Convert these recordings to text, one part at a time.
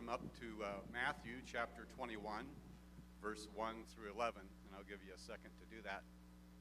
up to Matthew chapter 21, verse 1 through 11, and I'll give you a second to do that.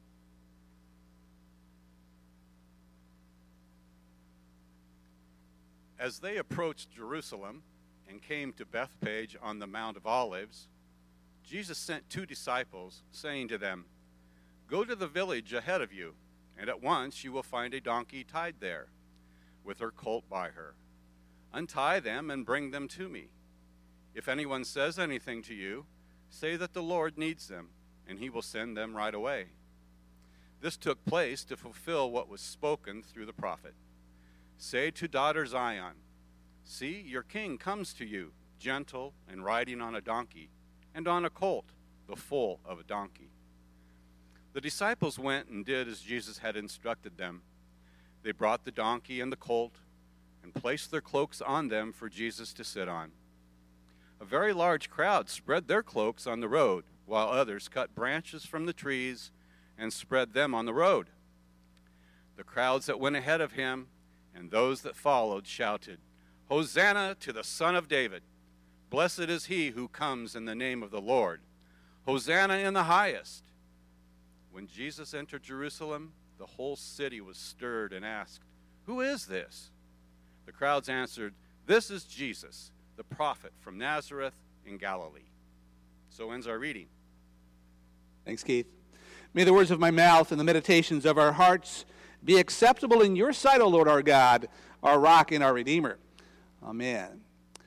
As they approached Jerusalem and came to Bethphage on the Mount of Olives, Jesus sent 2 disciples, saying to them, "Go to the village ahead of you, and at once you will find a donkey tied there, with her colt by her. Untie them and bring them to me. If anyone says anything to you, say that the Lord needs them, and he will send them right away." This took place to fulfill what was spoken through the prophet. "Say to daughter Zion, see, your king comes to you, gentle and riding on a donkey, and on a colt, the foal of a donkey." The disciples went and did as Jesus had instructed them. They brought the donkey and the colt, and placed their cloaks on them for Jesus to sit on. A very large crowd spread their cloaks on the road, while others cut branches from the trees and spread them on the road. The crowds that went ahead of him and those that followed shouted, "Hosanna to the Son of David! Blessed is he who comes in the name of the Lord! Hosanna in the highest!" When Jesus entered Jerusalem, the whole city was stirred and asked, "Who is this?" The crowds answered, "This is Jesus, the prophet from Nazareth in Galilee." So ends our reading. Thanks, Keith. May the words of my mouth and the meditations of our hearts be acceptable in your sight, O Lord our God, our rock and our Redeemer. Amen.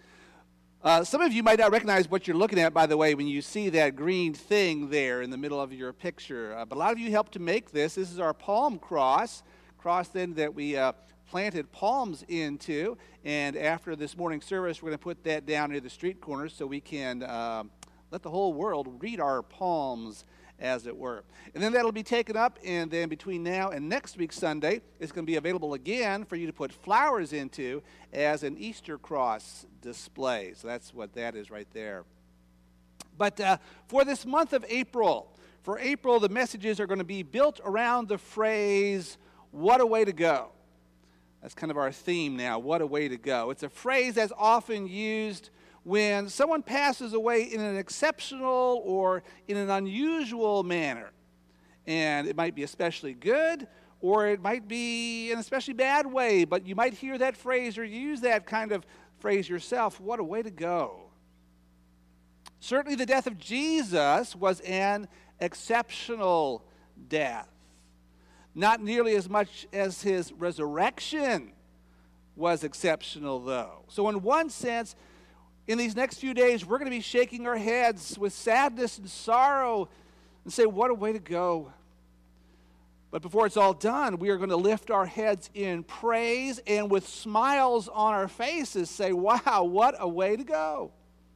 Some of you might not recognize what you're looking at, by the way, when you see that green thing there in the middle of your picture. But a lot of you helped to make this. This is our palm cross then that we planted palms into. And after this morning service, we're going to put that down near the street corners so we can let the whole world read our palms, as it were. And then that'll be taken up, and then between now and next week Sunday, it's going to be available again for you to put flowers into as an Easter cross display. So that's what that is right there. But for this month of April, the messages are going to be built around the phrase, "What a way to go." That's kind of our theme now, what a way to go. It's a phrase that's often used when someone passes away in an exceptional or in an unusual manner. And it might be especially good, or it might be an especially bad way, but you might hear that phrase or use that kind of phrase yourself, "What a way to go." Certainly the death of Jesus was an exceptional death. Not nearly as much as his resurrection was exceptional, though. So in one sense, in these next few days, we're going to be shaking our heads with sadness and sorrow and say, "What a way to go." But before it's all done, we are going to lift our heads in praise and with smiles on our faces say, "Wow, what a way to go."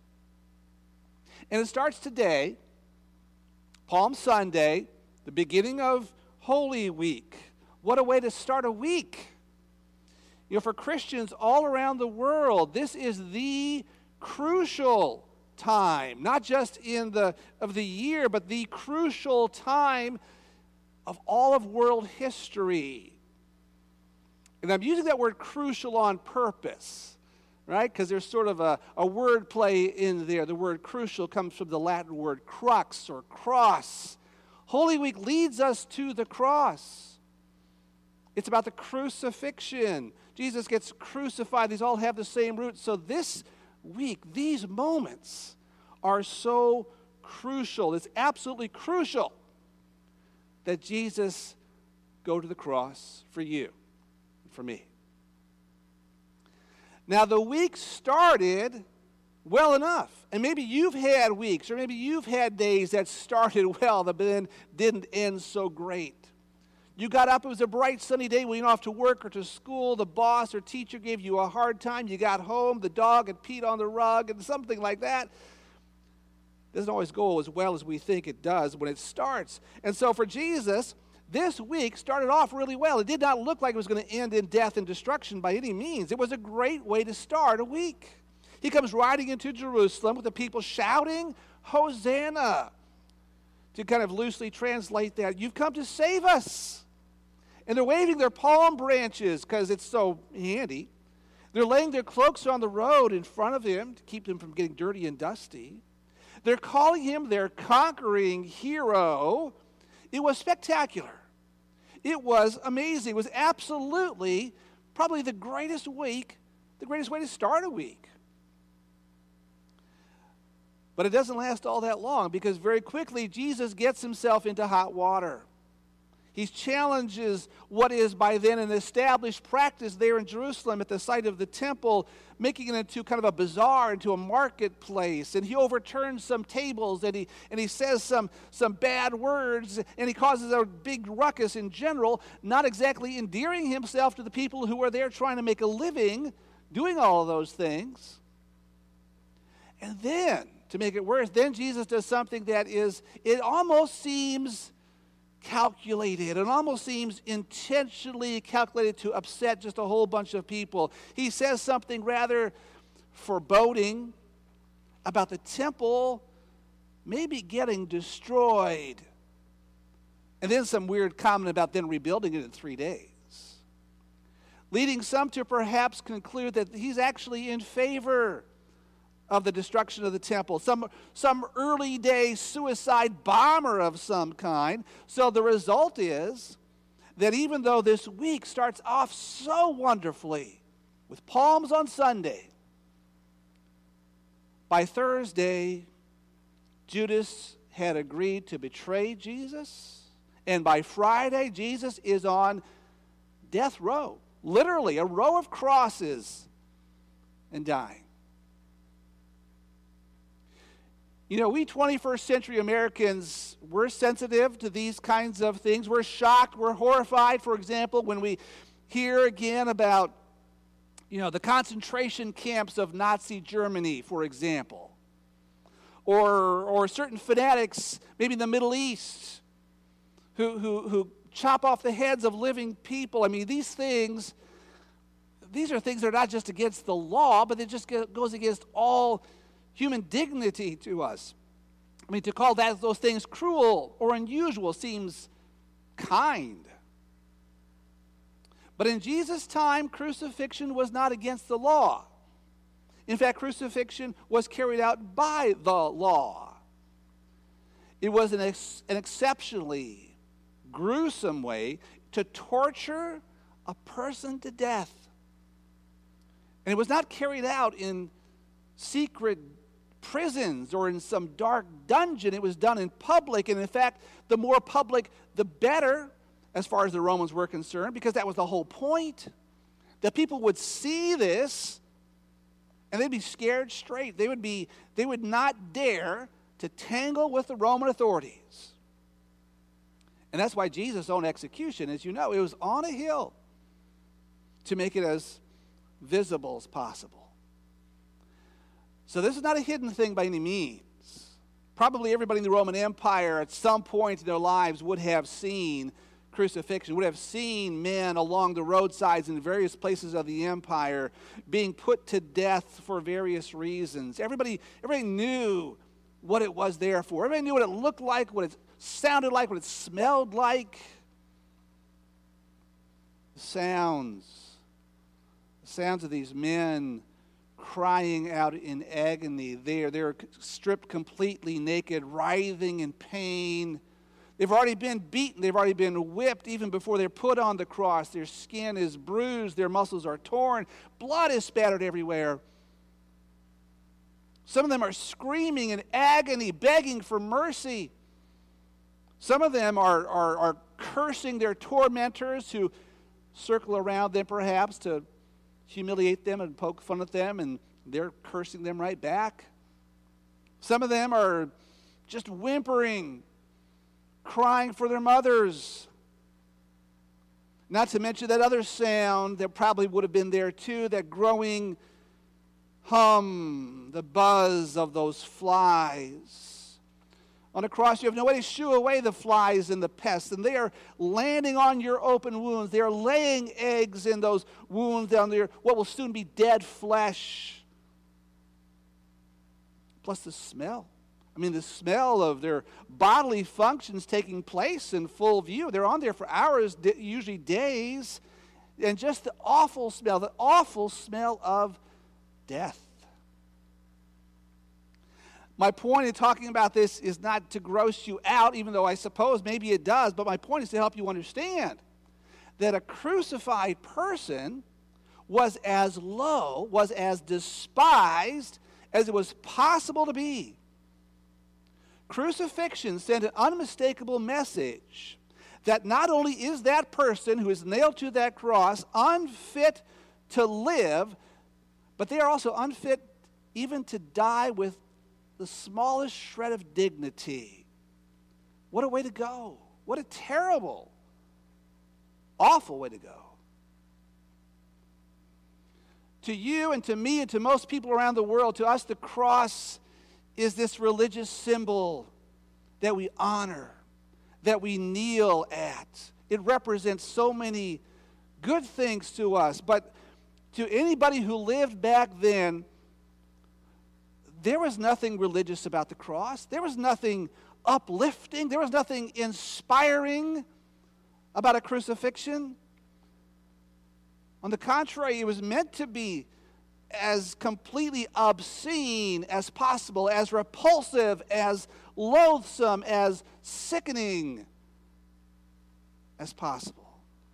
And it starts today, Palm Sunday, the beginning of Holy Week. What a way to start a week. You know, for Christians all around the world, this is the crucial time, not just of the year, but the crucial time of all of world history. And I'm using that word crucial on purpose, right? Because there's sort of a word play in there. The word crucial comes from the Latin word crux or cross. Holy Week leads us to the cross. It's about the crucifixion. Jesus gets crucified. These all have the same root. So this week, these moments are so crucial. It's absolutely crucial that Jesus go to the cross for you and for me. Now, the week started well enough. And maybe you've had weeks, or maybe you've had days that started well, but then didn't end so great. You got up, it was a bright sunny day, went off to work or to school, the boss or teacher gave you a hard time, you got home, the dog had peed on the rug, and something like that. Doesn't always go as well as we think it does when it starts. And so for Jesus, this week started off really well. It did not look like it was going to end in death and destruction by any means. It was a great way to start a week. He comes riding into Jerusalem with the people shouting, "Hosanna." To kind of loosely translate that, "You've come to save us." And they're waving their palm branches because it's so handy. They're laying their cloaks on the road in front of him to keep them from getting dirty and dusty. They're calling him their conquering hero. It was spectacular. It was amazing. It was absolutely probably the greatest way to start a week. But it doesn't last all that long, because very quickly Jesus gets himself into hot water. He challenges what is by then an established practice there in Jerusalem at the site of the temple, making it into kind of a bazaar, into a marketplace. And he overturns some tables, and he says some bad words, and he causes a big ruckus in general, not exactly endearing himself to the people who are there trying to make a living doing all of those things. And then, to make it worse, then Jesus does something that it almost seems calculated. It almost seems intentionally calculated to upset just a whole bunch of people. He says something rather foreboding about the temple maybe getting destroyed. And then some weird comment about then rebuilding it in 3 days. Leading some to perhaps conclude that he's actually in favor of the destruction of the temple, some early day suicide bomber of some kind. So the result is that even though this week starts off so wonderfully with palms on Sunday, by Thursday, Judas had agreed to betray Jesus, and by Friday, Jesus is on death row, literally a row of crosses, and dying. You know, we 21st century Americans, we're sensitive to these kinds of things. We're shocked, we're horrified, for example, when we hear again about, the concentration camps of Nazi Germany, for example. Or certain fanatics, maybe in the Middle East, who chop off the heads of living people. I mean, these are things that are not just against the law, but it just goes against all human dignity to us. I mean, to call those things cruel or unusual seems kind. But in Jesus' time, crucifixion was not against the law. In fact, crucifixion was carried out by the law. It was an exceptionally gruesome way to torture a person to death. And it was not carried out in secret prisons or in some dark dungeon. It was done in public, and in fact, the more public, the better, as far as the Romans were concerned, because that was the whole point. That people would see this, and they'd be scared straight. They would not dare to tangle with the Roman authorities. And that's why Jesus' own execution, as you know, it was on a hill to make it as visible as possible. So this is not a hidden thing by any means. Probably everybody in the Roman Empire at some point in their lives would have seen crucifixion, would have seen men along the roadsides in various places of the empire being put to death for various reasons. Everybody knew what it was there for. Everybody knew what it looked like, what it sounded like, what it smelled like. The sounds of these men crying out in agony. They're stripped completely naked, writhing in pain. They've already been beaten. They've already been whipped even before they're put on the cross. Their skin is bruised. Their muscles are torn. Blood is spattered everywhere. Some of them are screaming in agony, begging for mercy. Some of them are cursing their tormentors who circle around them perhaps to humiliate them and poke fun at them, and they're cursing them right back. Some of them are just whimpering, crying for their mothers. Not to mention that other sound that probably would have been there too, that growing hum, the buzz of those flies. On a cross, you have no way to shoo away the flies and the pests, and they are landing on your open wounds. They are laying eggs in those wounds down there, what will soon be dead flesh. Plus the smell. I mean, the smell of their bodily functions taking place in full view. They're on there for hours, usually days, and just the awful smell of death. My point in talking about this is not to gross you out, even though I suppose maybe it does, but my point is to help you understand that a crucified person was as low, was as despised as it was possible to be. Crucifixion sent an unmistakable message that not only is that person who is nailed to that cross unfit to live, but they are also unfit even to die with the smallest shred of dignity. What a way to go. What a terrible, awful way to go. To you and to me and to most people around the world, to us the cross is this religious symbol that we honor, that we kneel at. It represents so many good things to us, but to anybody who lived back then, there was nothing religious about the cross. There was nothing uplifting. There was nothing inspiring about a crucifixion. On the contrary, it was meant to be as completely obscene as possible, as repulsive, as loathsome, as sickening as possible.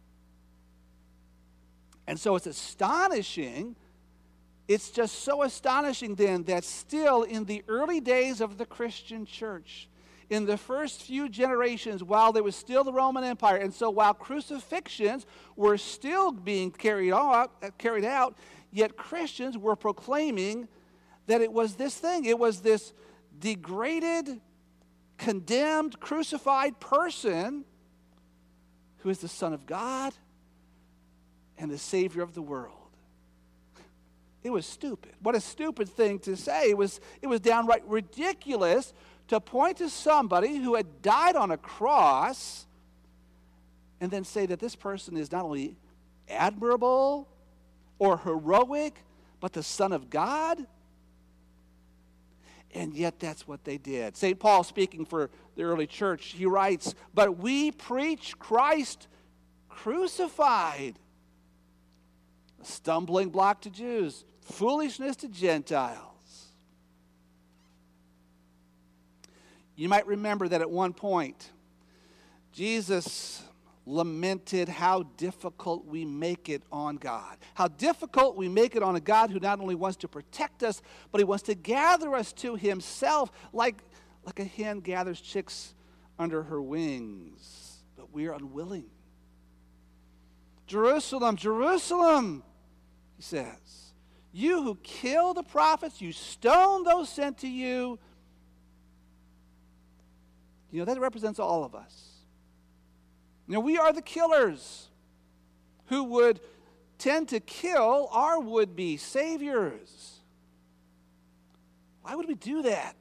And so it's astonishing. It's just so astonishing then that still in the early days of the Christian church, in the first few generations, while there was still the Roman Empire, and so while crucifixions were still being carried out, yet Christians were proclaiming that it was this thing. It was this degraded, condemned, crucified person who is the Son of God and the Savior of the world. It was stupid. What a stupid thing to say. It was downright ridiculous to point to somebody who had died on a cross and then say that this person is not only admirable or heroic, but the Son of God. And yet that's what they did. St. Paul, speaking for the early church, he writes, "But we preach Christ crucified, a stumbling block to Jews, foolishness to Gentiles." You might remember that at one point, Jesus lamented how difficult we make it on God. How difficult we make it on a God who not only wants to protect us, but he wants to gather us to himself like a hen gathers chicks under her wings. But we are unwilling. "Jerusalem, Jerusalem," he says, "you who kill the prophets, you stone those sent to you." You know, that represents all of us. You know, we are the killers who would tend to kill our would-be saviors. Why would we do that?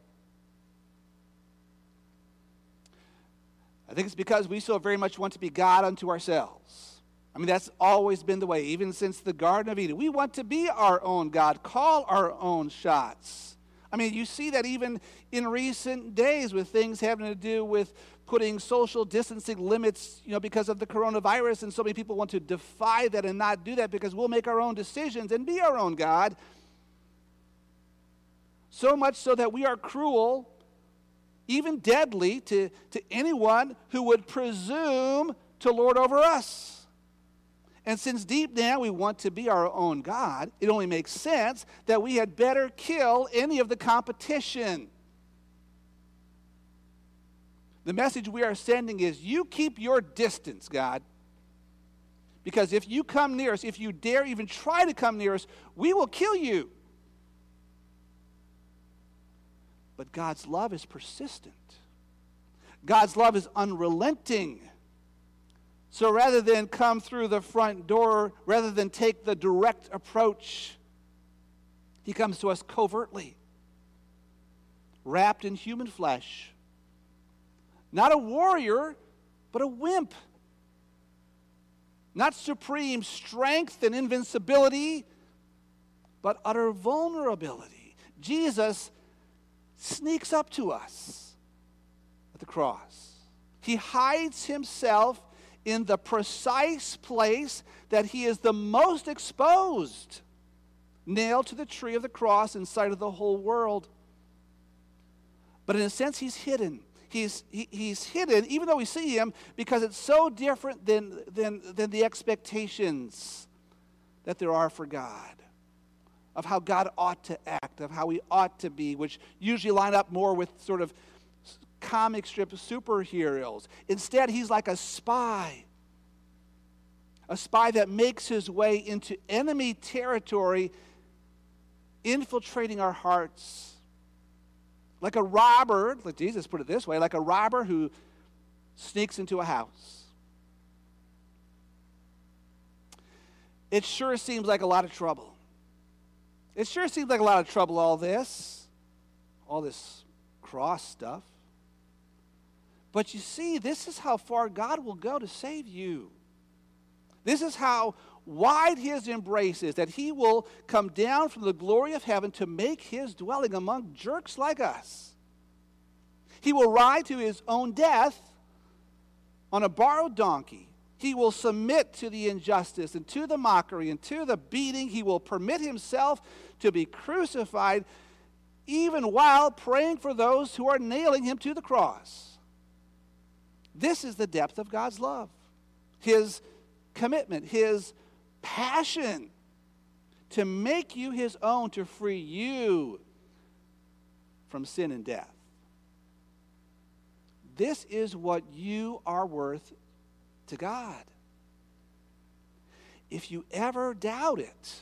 I think it's because we so very much want to be God unto ourselves. I mean, that's always been the way, even since the Garden of Eden. We want to be our own God, call our own shots. I mean, you see that even in recent days with things having to do with putting social distancing limits, you know, because of the coronavirus, and so many people want to defy that and not do that because we'll make our own decisions and be our own God. So much so that we are cruel, even deadly, to anyone who would presume to lord over us. And since deep down we want to be our own God, it only makes sense that we had better kill any of the competition. The message we are sending is, you keep your distance, God. Because if you come near us, if you dare even try to come near us, we will kill you. But God's love is persistent. God's love is unrelenting. So rather than come through the front door, rather than take the direct approach, he comes to us covertly, wrapped in human flesh. Not a warrior, but a wimp. Not supreme strength and invincibility, but utter vulnerability. Jesus sneaks up to us at the cross. He hides himself in the precise place that he is the most exposed, nailed to the tree of the cross in sight of the whole world. But in a sense, he's hidden. He's hidden, even though we see him, because it's so different than the expectations that there are for God, of how God ought to act, of how he ought to be, which usually line up more with sort of comic strip superheroes. Instead, he's like a spy that makes his way into enemy territory, infiltrating our hearts. Like a robber, like Jesus put it this way, like a robber who sneaks into a house. It sure seems like a lot of trouble. It sure seems like a lot of trouble, all this cross stuff. But you see, this is how far God will go to save you. This is how wide his embrace is, that he will come down from the glory of heaven to make his dwelling among jerks like us. He will ride to his own death on a borrowed donkey. He will submit to the injustice and to the mockery and to the beating. He will permit himself to be crucified, even while praying for those who are nailing him to the cross. This is the depth of God's love, his commitment, his passion to make you his own, to free you from sin and death. This is what you are worth to God. If you ever doubt it,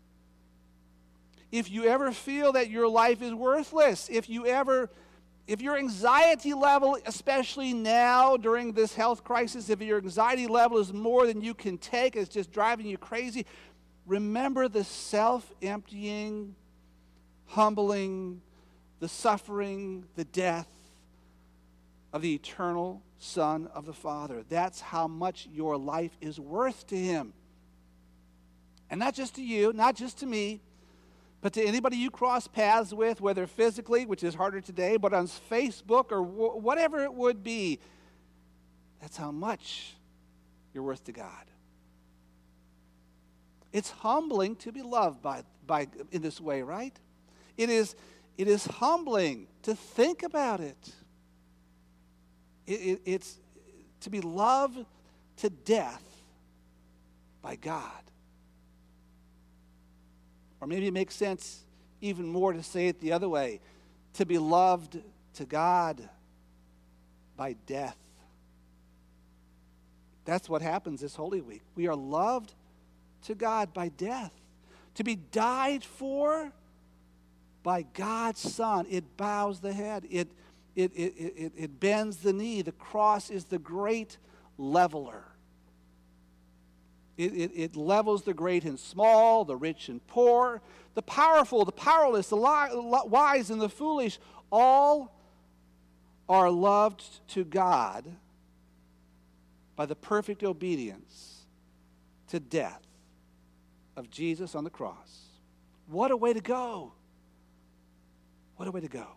if you ever feel that your life is worthless, if your anxiety level, especially now during this health crisis, if your anxiety level is more than you can take, it's just driving you crazy, remember the self-emptying, humbling, the suffering, the death of the eternal Son of the Father. That's how much your life is worth to him. And not just to you, not just to me, but to anybody you cross paths with, whether physically, which is harder today, but on Facebook or whatever it would be. That's how much you're worth to God. It's humbling to be loved by in this way, right? It is humbling to think about it. It's to be loved to death by God. Or maybe it makes sense even more to say it the other way, to be loved to God by death. That's what happens this Holy Week. We are loved to God by death. To be died for by God's Son. It bows the head. It bends the knee. The cross is the great leveler. It levels the great and small, the rich and poor, the powerful, the powerless, the wise and the foolish. All are loved to God by the perfect obedience to death of Jesus on the cross. What a way to go. What a way to go.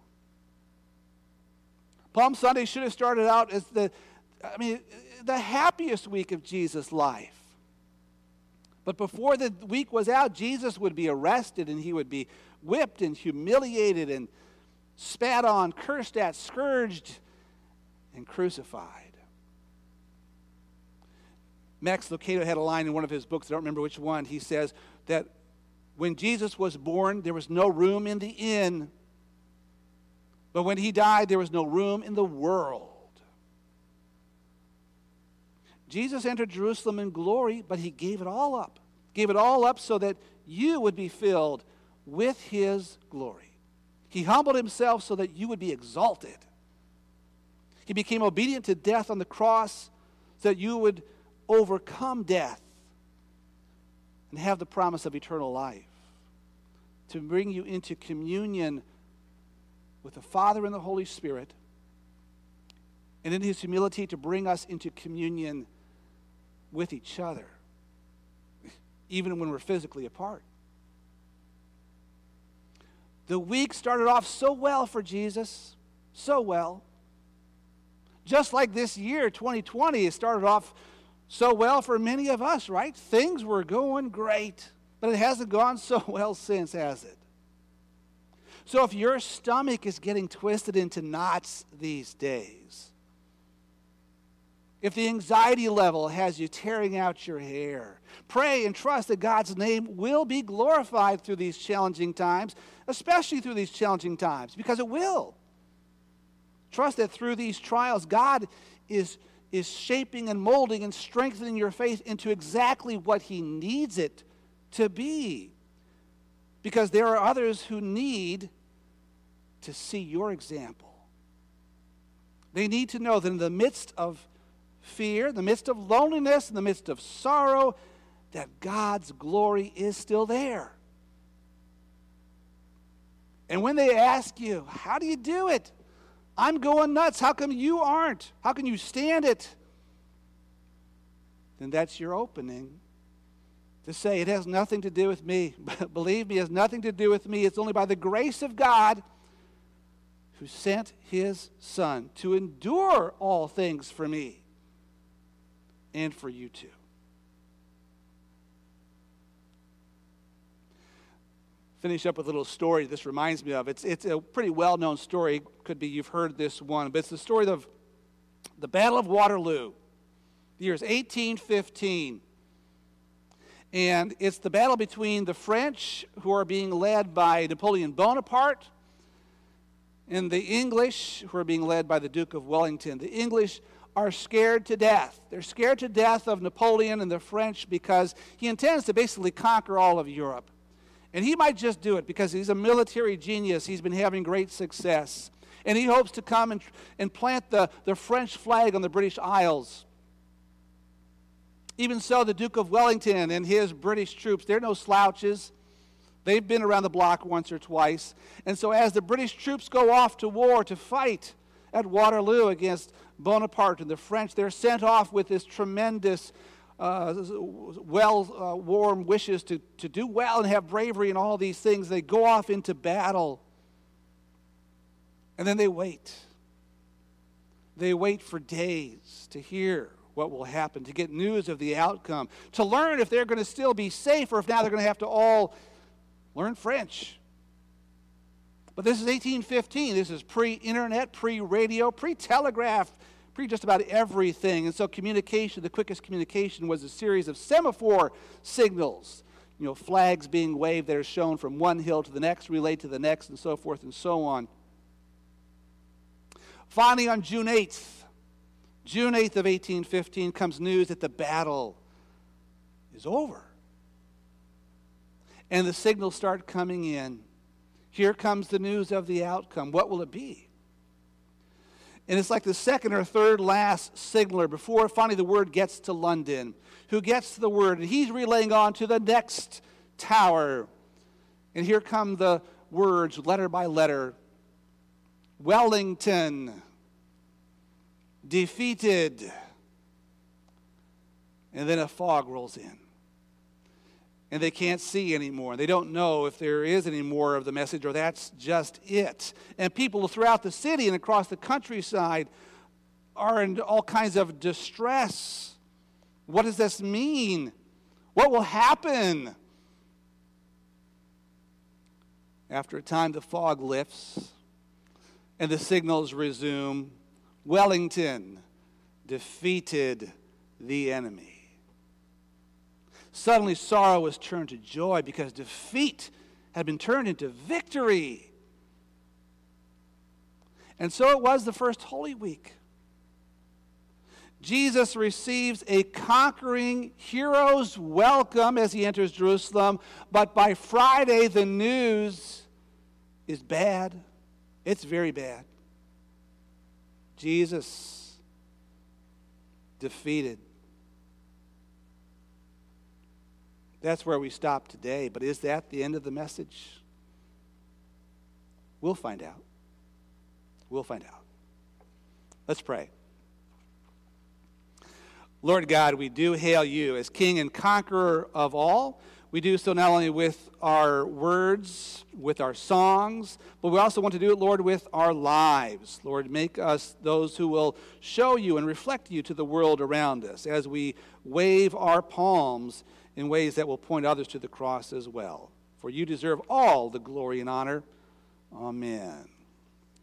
Palm Sunday should have started out as the happiest week of Jesus' life. But before the week was out, Jesus would be arrested and he would be whipped and humiliated and spat on, cursed at, scourged, and crucified. Max Lucado had a line in one of his books, I don't remember which one. He says that when Jesus was born, there was no room in the inn. But when he died, there was no room in the world. Jesus entered Jerusalem in glory, but he gave it all up. Gave it all up so that you would be filled with his glory. He humbled himself so that you would be exalted. He became obedient to death on the cross so that you would overcome death and have the promise of eternal life. To bring you into communion with the Father and the Holy Spirit, and in his humility to bring us into communion with each other, even when we're physically apart. The week started off so well for Jesus, so well. Just like this year, 2020, it started off so well for many of us, right? Things were going great, but it hasn't gone so well since, has it? So if your stomach is getting twisted into knots these days, if the anxiety level has you tearing out your hair, pray and trust that God's name will be glorified through these challenging times, especially through these challenging times, because it will. Trust that through these trials, God is shaping and molding and strengthening your faith into exactly what He needs it to be. Because there are others who need to see your example. They need to know that in the midst of fear, in the midst of loneliness, in the midst of sorrow, that God's glory is still there. And when they ask you, how do you do it? I'm going nuts. How come you aren't? How can you stand it? Then that's your opening to say, it has nothing to do with me. Believe me, it has nothing to do with me. It's only by the grace of God who sent His Son to endure all things for me and for you too. Finish up with a little story this reminds me of. It's a pretty well-known story. Could be you've heard this one, but it's the story of the Battle of Waterloo. The year is 1815. And it's the battle between the French, who are being led by Napoleon Bonaparte, and the English, who are being led by the Duke of Wellington. The English are scared to death. They're scared to death of Napoleon and the French because he intends to basically conquer all of Europe. And he might just do it because he's a military genius. He's been having great success. And he hopes to come and plant the French flag on the British Isles. Even so, the Duke of Wellington and his British troops, they're no slouches. They've been around the block once or twice. And so as the British troops go off to war to fight at Waterloo against Bonaparte and the French, they're sent off with this tremendous warm wishes to do well and have bravery and all these things. They go off into battle. And then they wait. They wait for days to hear what will happen, to get news of the outcome, to learn if they're going to still be safe or if now they're going to have to all learn French. But this is 1815. This is pre-internet, pre-radio, pre-telegraph, just about everything. And so communication, the quickest communication was a series of semaphore signals, flags being waved that are shown from one hill to the next, relayed to the next, and so forth and so on. Finally, on June 8th of 1815, comes news that the battle is over. And the signals start coming in. Here comes the news of the outcome. What will it be? And it's like the second or third last signaler before finally the word gets to London, who gets the word, and he's relaying on to the next tower. And here come the words, letter by letter. Wellington, defeated. And then a fog rolls in. And they can't see anymore. They don't know if there is any more of the message or that's just it. And people throughout the city and across the countryside are in all kinds of distress. What does this mean? What will happen? After a time, the fog lifts and the signals resume. Wellington defeated the enemy. Suddenly sorrow was turned to joy because defeat had been turned into victory. And so it was the first Holy Week. Jesus receives a conquering hero's welcome as he enters Jerusalem, but by Friday the news is bad. It's very bad. Jesus defeated. That's where we stop today, but is that the end of the message? We'll find out. We'll find out. Let's pray. Lord God, we do hail you as King and Conqueror of all. We do so not only with our words, with our songs, but we also want to do it, Lord, with our lives. Lord, make us those who will show you and reflect you to the world around us as we wave our palms in ways that will point others to the cross as well. For you deserve all the glory and honor. Amen.